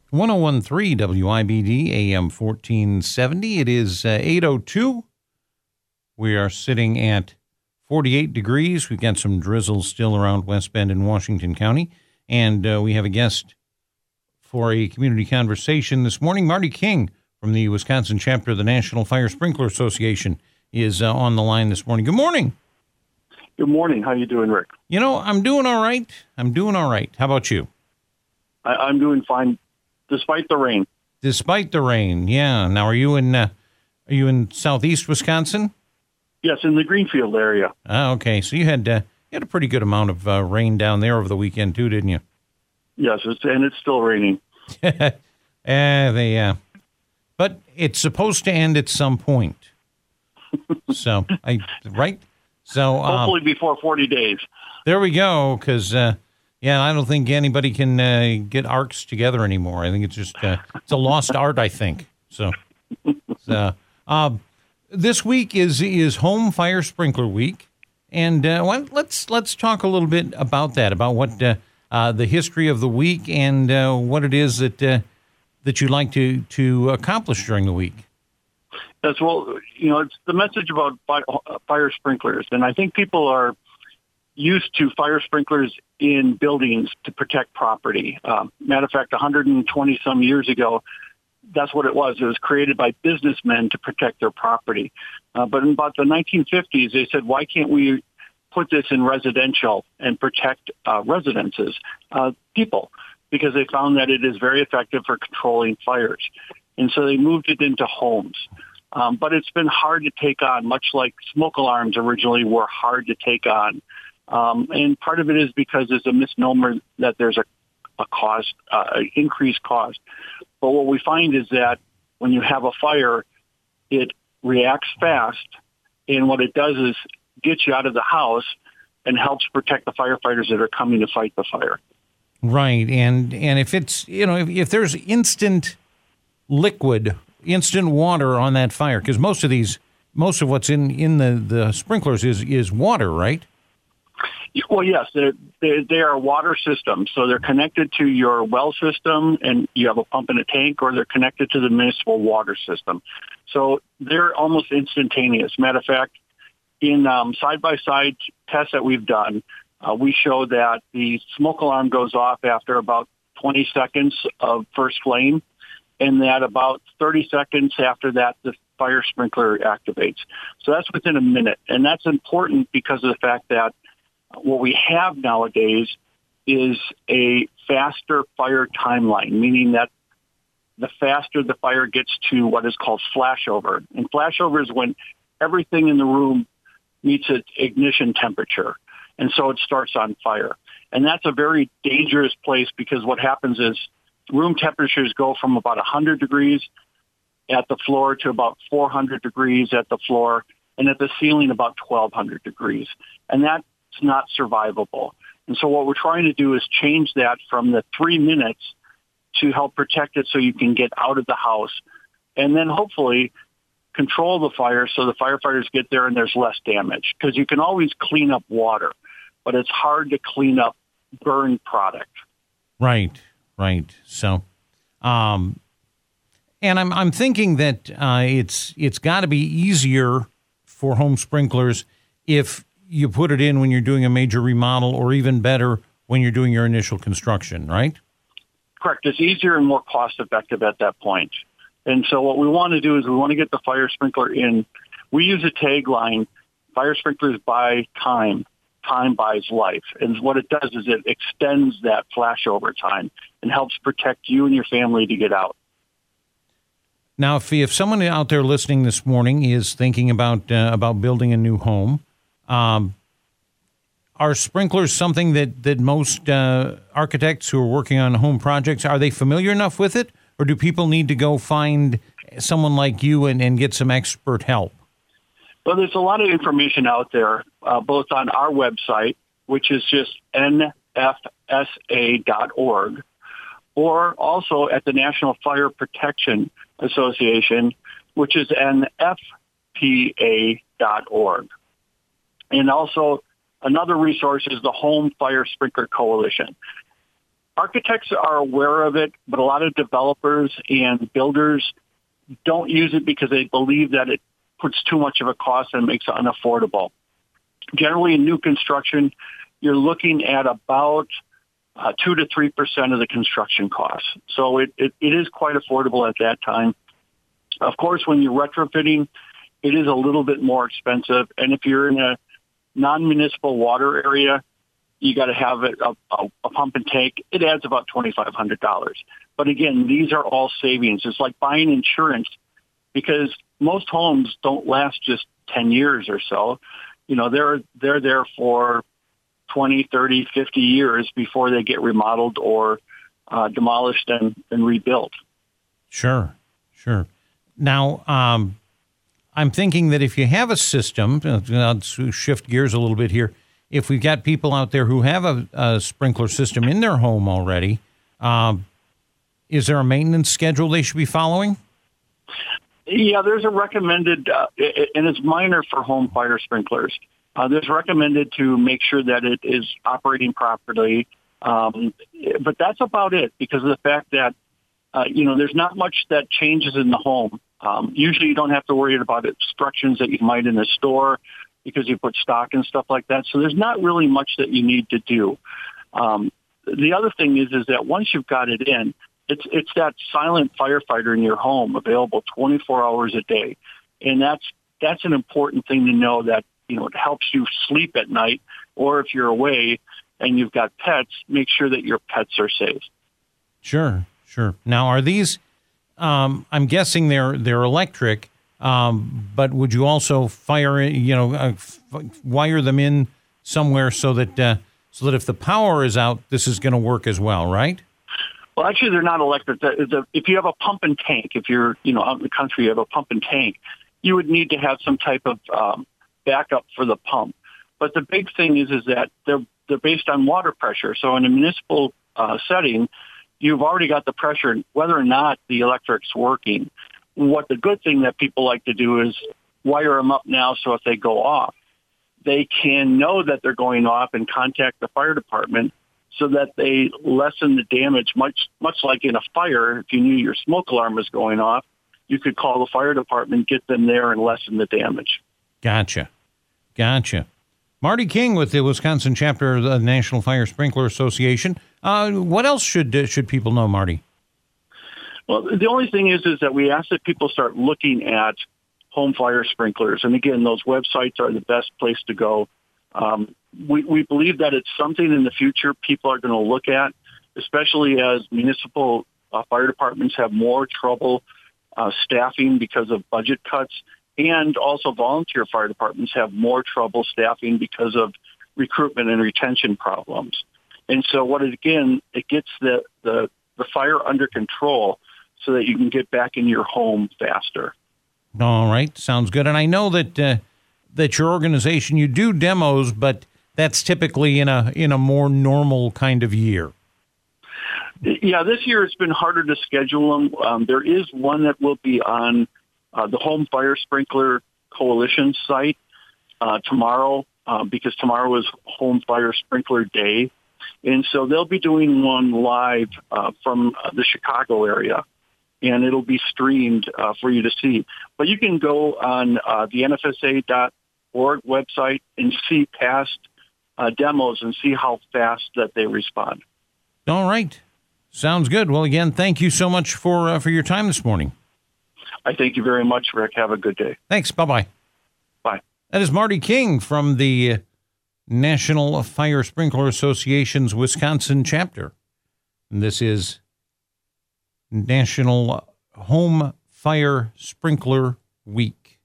1013 WIBD AM 1470. It is 8:02. We are sitting at 48 degrees. We've got some drizzle still around West Bend and Washington County. And we have a guest for a community conversation this morning. Marty King from the Wisconsin chapter of the National Fire Sprinkler Association is on the line this morning. Good morning. Good morning. How you doing, Rick? You know, I'm doing all right. How about you? I'm doing fine, despite the rain. Despite the rain, yeah. Now, are you in southeast Wisconsin? Yes, in the Greenfield area. Ah, okay. So you had a pretty good amount of rain down there over the weekend too, didn't you? Yes, it's still raining. But it's supposed to end at some point. So, right? So hopefully before 40 days. There we go. Because I don't think anybody can get arcs together anymore. I think it's just it's a lost art. I think so. This week is Home Fire Sprinkler Week, and let's talk a little bit about that. About what the history of the week and what it is that you'd like to accomplish during the week. As well, it's the message about fire sprinklers, and I think people are used to fire sprinklers in buildings to protect property. Matter of fact, 120 some years ago, that's what it was. It was created by businessmen to protect their property. But in about the 1950s, they said, why can't we put this in residential and protect residences, people, because they found that it is very effective for controlling fires. And so they moved it into homes. But it's been hard to take on, much like smoke alarms originally were hard to take on. And part of it is because there's a misnomer that there's a cost, increased cost. But what we find is that when you have a fire, it reacts fast. And what it does is get you out of the house and helps protect the firefighters that are coming to fight the fire. Right. And if it's, if there's instant liquid, instant water on that fire, because most of what's in the sprinklers is water, right? Well, yes, they are water systems. So they're connected to your well system and you have a pump and a tank, or they're connected to the municipal water system. So they're almost instantaneous. Matter of fact, in side-by-side tests that we've done, we show that the smoke alarm goes off after about 20 seconds of first flame, and that about 30 seconds after that, the fire sprinkler activates. So that's within a minute. And that's important because of the fact that what we have nowadays is a faster fire timeline, meaning that the faster the fire gets to what is called flashover. And flashover is when everything in the room meets its ignition temperature. And so it starts on fire. And that's a very dangerous place because what happens is room temperatures go from about 100 degrees at the floor to about 400 degrees at the floor, and at the ceiling about 1,200 degrees. And that's not survivable. And so what we're trying to do is change that from the 3 minutes to help protect it so you can get out of the house, and then hopefully control the fire so the firefighters get there and there's less damage. Because you can always clean up water, but it's hard to clean up burned product. Right. So, and I'm thinking that it's got to be easier for home sprinklers if you put it in when you're doing a major remodel, or even better when you're doing your initial construction, right? Correct. It's easier and more cost effective at that point. And so what we want to do is we want to get the fire sprinkler in. We use a tagline, fire sprinklers buy time. Time buys life. And what it does is it extends that flashover time and helps protect you and your family to get out. Now, if someone out there listening this morning is thinking about building a new home, are sprinklers something that most architects who are working on home projects, are they familiar enough with it, or do people need to go find someone like you and get some expert help? Well, there's a lot of information out there, both on our website, which is just nfsa.org, or also at the National Fire Protection Association, which is nfpa.org. And also another resource is the Home Fire Sprinkler Coalition. Architects are aware of it, but a lot of developers and builders don't use it because they believe that it puts too much of a cost and makes it unaffordable. Generally, in new construction, you're looking at about 2 to 3% of the construction costs. So it is quite affordable at that time. Of course, when you're retrofitting, it is a little bit more expensive. And if you're in a non-municipal water area, you got to have a pump and tank. It adds about $2,500. But again, these are all savings. It's like buying insurance because most homes don't last just 10 years or so. You know, they're there for 20, 30, 50 years before they get remodeled or demolished and rebuilt. Sure. Now, I'm thinking that if you have a system, let's shift gears a little bit here. If we've got people out there who have a sprinkler system in their home already, is there a maintenance schedule they should be following? Yeah, there's a recommended, and it's minor for home fire sprinklers. There's recommended to make sure that it is operating properly. But that's about it because of the fact that, there's not much that changes in the home. Usually you don't have to worry about obstructions that you might in a store because you put stock and stuff like that. So there's not really much that you need to do. The other thing is that once you've got it in, it's that silent firefighter in your home available 24 hours a day. And that's an important thing to know that, it helps you sleep at night, or if you're away and you've got pets, make sure that your pets are safe. Sure. Now, are these, I'm guessing they're electric, but would you also wire them in somewhere so that if the power is out, this is going to work as well, right? Well, actually, they're not electric. If you have a pump and tank, if you're, out in the country, you have a pump and tank, you would need to have some type of backup for the pump. But the big thing is that they're based on water pressure. So in a municipal setting, you've already got the pressure, whether or not the electric's working. What the good thing that people like to do is wire them up now so if they go off, they can know that they're going off and contact the fire department so that they lessen the damage, much like in a fire. If you knew your smoke alarm was going off, you could call the fire department, get them there, and lessen the damage. Gotcha. Marty King with the Wisconsin chapter of the National Fire Sprinkler Association. What else should people know, Marty? Well, the only thing is that we ask that people start looking at home fire sprinklers. And again, those websites are the best place to go. We believe that it's something in the future people are going to look at, especially as municipal fire departments have more trouble staffing because of budget cuts. And also volunteer fire departments have more trouble staffing because of recruitment and retention problems. And so it gets the fire under control so that you can get back in your home faster. All right. Sounds good. And I know that your organization, you do demos, but that's typically in a more normal kind of year. Yeah, this year it's been harder to schedule them. There is one that will be on the Home Fire Sprinkler Coalition site tomorrow because tomorrow is Home Fire Sprinkler Day. And so they'll be doing one live from the Chicago area, and it'll be streamed for you to see. But you can go on the NFSA.org website and see past demos and see how fast that they respond. All right. Sounds good. Well, again, thank you so much for your time this morning. I thank you very much, Rick. Have a good day. Thanks. Bye-bye. Bye. That is Marty King from the National Fire Sprinkler Association's Wisconsin chapter. And this is National Home Fire Sprinkler Week.